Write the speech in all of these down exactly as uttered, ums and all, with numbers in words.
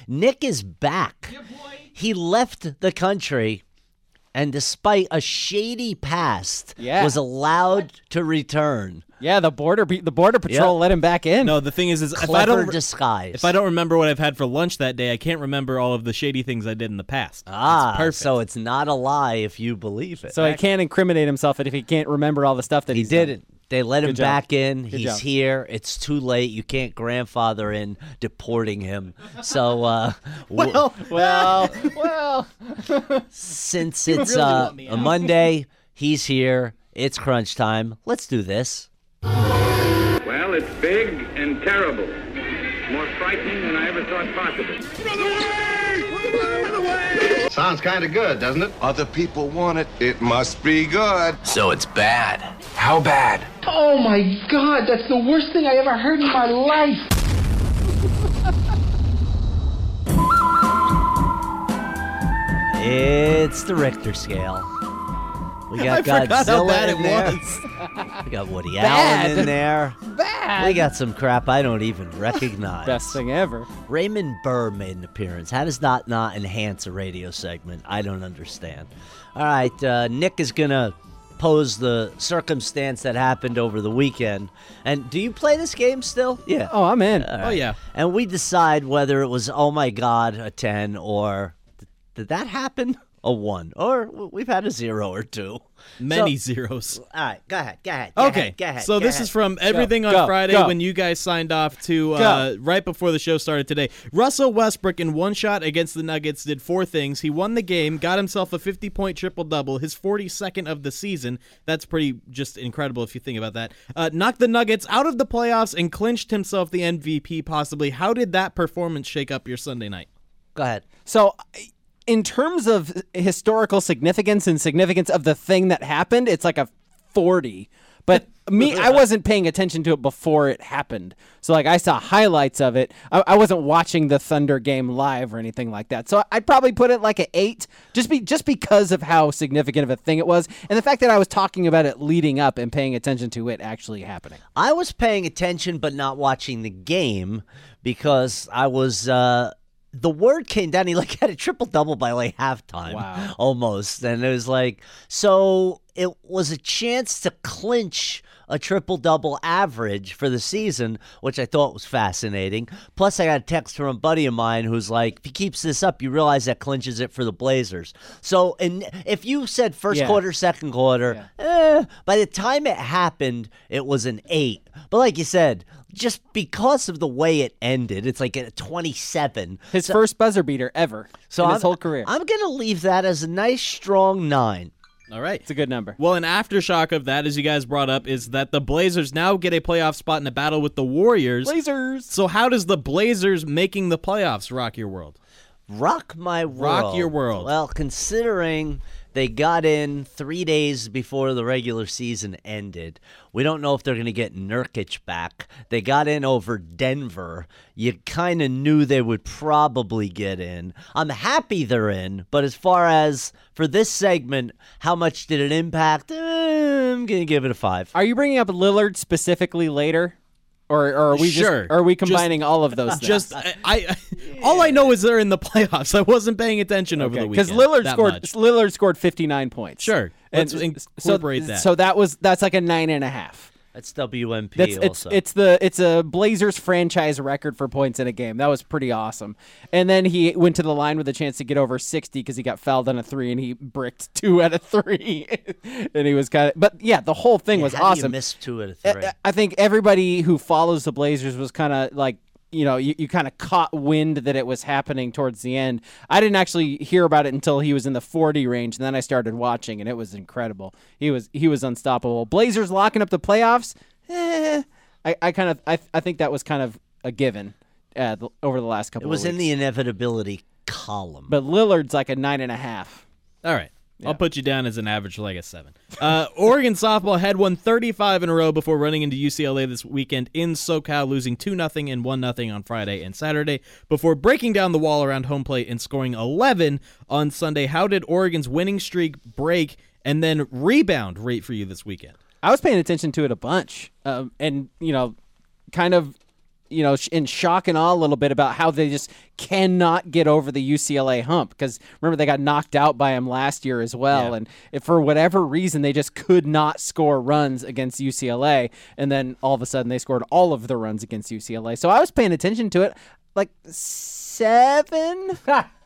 Nick is back. Yeah, boy. He left the country, and despite a shady past, Yeah. was allowed to return. Yeah, the border the border patrol Yep. let him back in. No, the thing is, is if I Clever don't disguise. if I don't remember what I've had for lunch that day, I can't remember all of the shady things I did in the past. ah, it's perfect. so it's not a lie if you believe it. So he can't incriminate himself if he can't remember all the stuff that He he's done. didn't. They let him Good job. back in. Good He's job. here. It's too late. You can't grandfather in deporting him. So, uh, w- well, Well, well. since it's really uh, want me a out. Monday, he's here. It's crunch time. Let's do this. Well, it's big and terrible. More frightening than I ever thought possible. Sounds kind of good, doesn't it? Other people want it. It must be good. So it's bad. How bad? Oh my God, that's the worst thing I ever heard in my life. It's the Richter scale. We got I forgot how Godzilla bad in it there. was. We got Woody Bad. Allen in there. Bad. We got some crap I don't even recognize. Best thing ever. Raymond Burr made an appearance. How does that not enhance a radio segment? I don't understand. All right, uh, Nick is going to pose the circumstance that happened over the weekend. And do you play this game still? Yeah. Oh, I'm in. All Oh, yeah. And we decide whether it was, oh my God, a ten, or did that happen? A one. Or we've had a zero or two. Many So- zeros. All right, go ahead, go ahead. Go Okay, ahead, go ahead, so go this ahead. is from everything on Go, Friday go. when you guys signed off to uh, right before the show started today. Russell Westbrook in one shot against the Nuggets did four things. He won the game, got himself a fifty-point triple-double, his forty-second of the season. That's pretty just incredible if you think about that. Uh, knocked the Nuggets out of the playoffs and clinched himself the M V P possibly. How did that performance shake up your Sunday night? Go ahead. So, in terms of historical significance and significance of the thing that happened, it's like a forty. But me, I wasn't paying attention to it before it happened. So, like, I saw highlights of it. I, I wasn't watching the Thunder game live or anything like that. So, I'd probably put it like an eight, just be just because of how significant of a thing it was, and the fact that I was talking about it leading up and paying attention to it actually happening. I was paying attention but not watching the game because I was uh the word came down. He like had a triple double by like halftime. Wow. Almost. And it was like, so it was a chance to clinch a triple double average for the season, which I thought was fascinating. Plus I got a text from a buddy of mine who's like, if he keeps this up, you realize that clinches it for the Blazers. So and if you said first Yeah. quarter, second quarter, eh, by the time it happened, it was an eight. But like you said, just because of the way it ended, it's like a twenty-seven. His so, first buzzer beater ever so in I'm, his whole career. I'm going to leave that as a nice, strong nine. All right. It's a good number. Well, an aftershock of that, as you guys brought up, is that the Blazers now get a playoff spot in a battle with the Warriors. Blazers. So how does the Blazers making the playoffs rock your world? Rock my world. Rock your world. Well, considering they got in three days before the regular season ended, we don't know if they're going to get Nurkic back. They got in over Denver. You kind of knew they would probably get in. I'm happy they're in, but as far as for this segment, how much did it impact? Eh, I'm going to give it a five. Are you bringing up Lillard specifically later? Or, or are we Sure. just, or are we Just- combining all of those things? Just I, I all I know is they're in the playoffs. I wasn't paying attention over the because weekend. Lillard that scored much. Lillard scored fifty-nine points. Sure. and Let's so incorporate that. so that was that's like a nine and a half. That's W M P That's it's also. it's the it's a Blazers franchise record for points in a game. That was pretty awesome. And then he went to the line with a chance to get over sixty because he got fouled on a three and he bricked two out of three. And he was kind of, but yeah, the whole thing Yeah, was how do you awesome. miss two out of I- three? I think everybody who follows the Blazers was kind of like, you know, you, you kind of caught wind that it was happening towards the end. I didn't actually hear about it until he was in the forty range, and then I started watching, and it was incredible. He was he was unstoppable. Blazers locking up the playoffs. Eh, I, I kind of I I think that was kind of a given uh, the, over the last couple. It was of in weeks. the inevitability column. But Lillard's like a nine and a half. All right. I'll put you down as an average like a seven. Uh, Oregon softball had won thirty-five in a row before running into U C L A this weekend in SoCal, losing two nothing and one nothing on Friday and Saturday before breaking down the wall around home plate and scoring eleven on Sunday. How did Oregon's winning streak break and then rebound rate for you this weekend? I was paying attention to it a bunch, um, and you know, kind of you know, in shock and awe a little bit about how they just cannot get over the U C L A hump. Because remember, they got knocked out by them last year as well. Yeah. And if for whatever reason, they just could not score runs against U C L A. And then all of a sudden, they scored all of the runs against U C L A. So I was paying attention to it. Like seven?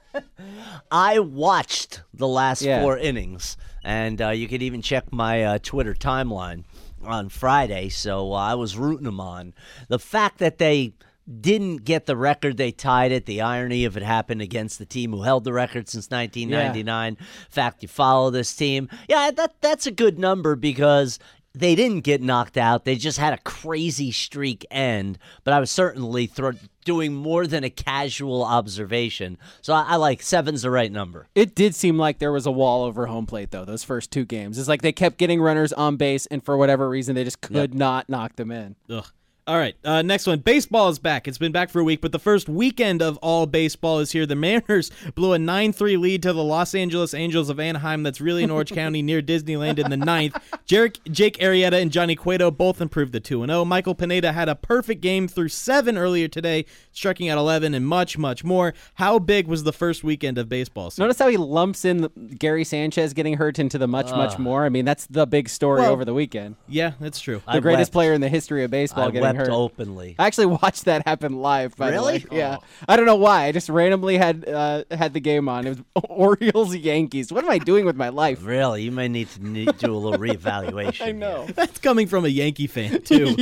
I watched the last Yeah. four innings, and uh, you could even check my uh, Twitter timeline on Friday, so uh, I was rooting them on. The fact that they didn't get the record, they tied it, the irony of it happened against the team who held the record since nineteen ninety-nine. Yeah. Fact, you follow this team. Yeah, that that's a good number because they didn't get knocked out. They just had a crazy streak end, but I was certainly thro- doing more than a casual observation. So I, I like seven's the right number. It did seem like there was a wall over home plate, though, those first two games. It's like they kept getting runners on base, and for whatever reason, they just could yep. not knock them in. Ugh. All right, uh, next one. Baseball is back. It's been back for a week, but the first weekend of all baseball is here. The Mariners blew a nine three lead to the Los Angeles Angels of Anaheim. That's really in Orange County near Disneyland in the ninth. Jake, Jake Arrieta and Johnny Cueto both improved to two and oh. Michael Pineda had a perfect game through seven earlier today, striking out eleven and much, much more. How big was the first weekend of baseball? Notice how he lumps in the, Gary Sanchez getting hurt into the much, uh, much more. I mean, that's the big story well, over the weekend. Yeah, that's true. The I greatest wept. player in the history of baseball I getting wept hurt. Openly. I actually watched that happen live, by really? the way. Yeah. Oh. I don't know why. I just randomly had uh, had the game on. It was Orioles Yankees. What am I doing with my life? Really? You may need to need, do a little reevaluation. I know. Here. That's coming from a Yankee fan, too.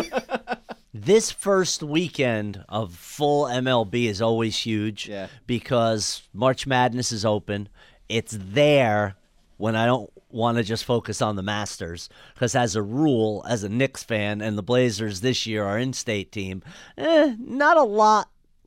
This first weekend of full M L B is always huge yeah. because March Madness is open. It's there when I don't want to just focus on the Masters, because as a rule, as a Knicks fan, and the Blazers this year are in-state team, eh, not a lot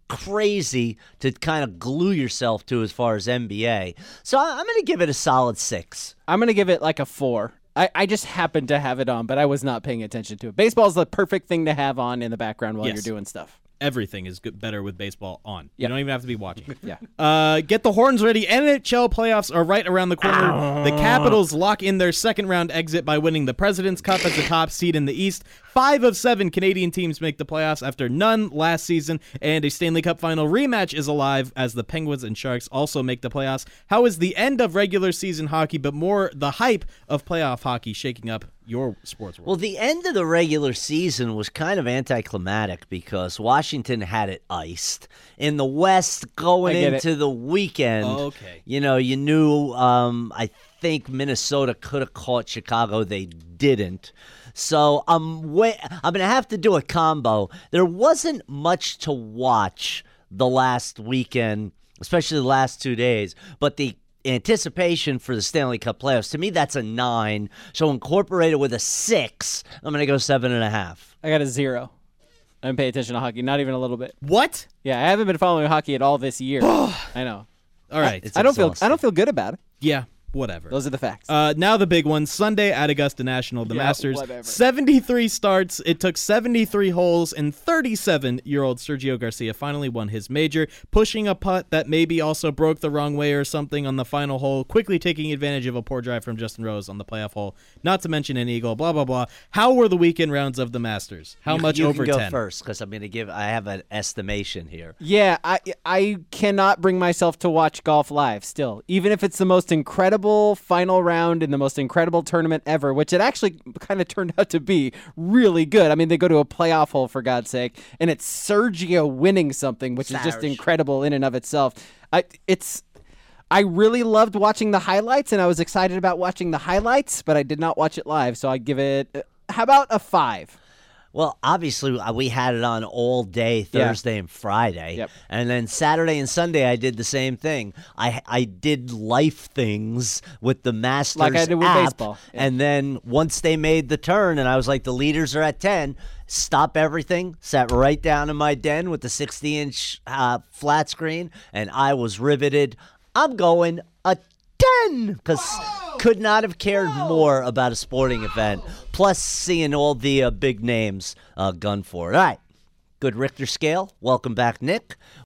crazy to kind of glue yourself to as far as N B A. So I'm going to give it a solid six. I'm going to give it like a four. I, I just happened to have it on, but I was not paying attention to it. Baseball is the perfect thing to have on in the background while yes. you're doing stuff. Everything is good, better with baseball on. Yep. You don't even have to be watching. yeah. Uh, get the horns ready. N H L playoffs are right around the corner. Ow. The Capitals lock in their second round exit by winning the President's Cup as the top seed in the East. Five of seven Canadian teams make the playoffs after none last season, and a Stanley Cup final rematch is alive as the Penguins and Sharks also make the playoffs. How is the end of regular season hockey, but more the hype of playoff hockey shaking up your sports world? Well, the end of the regular season was kind of anticlimactic because Washington had it iced. In the West, going into it. the weekend, oh, okay. you know, you knew, um, I think Minnesota could have caught Chicago. They didn't. So I'm, way, I'm going to have to do a combo. There wasn't much to watch the last weekend, especially the last two days, but the anticipation for the Stanley Cup playoffs, to me, that's a nine. So incorporated with a six, I'm going to go seven and a half. I got a zero. I didn't pay attention to hockey, not even a little bit. What? Yeah, I haven't been following hockey at all this year. I know. All right. It's I don't exhausting. feel. I don't feel good about it. Yeah. Whatever. Those are the facts. Uh, now the big one. Sunday at Augusta National, the Yeah, Masters. whatever. seventy-three starts. It took seventy-three holes, and thirty-seven-year-old Sergio Garcia finally won his major, pushing a putt that maybe also broke the wrong way or something on the final hole, quickly taking advantage of a poor drive from Justin Rose on the playoff hole, not to mention an eagle, blah, blah, blah. How were the weekend rounds of the Masters? How you, much you over can go ten? first, because I'm going to give, I have an estimation here. Yeah, I I cannot bring myself to watch golf live still, even if it's the most incredible final round in the most incredible tournament ever, which it actually kind of turned out to be really good. I mean, they go to a playoff hole, for God's sake, and it's Sergio winning something, which Sarge. is just incredible in and of itself. I, it's... I really loved watching the highlights, and I was excited about watching the highlights, but I did not watch it live, so I give it, how about a five? Well, obviously, we had it on all day Thursday yeah. and Friday. Yep. And then Saturday and Sunday, I did the same thing. I I did life things with the Masters Like I did with app, baseball. Yeah. And then once they made the turn, and I was like, the leaders are at ten, stop everything, sat right down in my den with the sixty-inch uh, flat screen, and I was riveted. I'm going a ten, because could not have cared Whoa. more about a sporting event. Plus, seeing all the uh, big names uh, gun for it. All right, good Richter scale. Welcome back, Nick.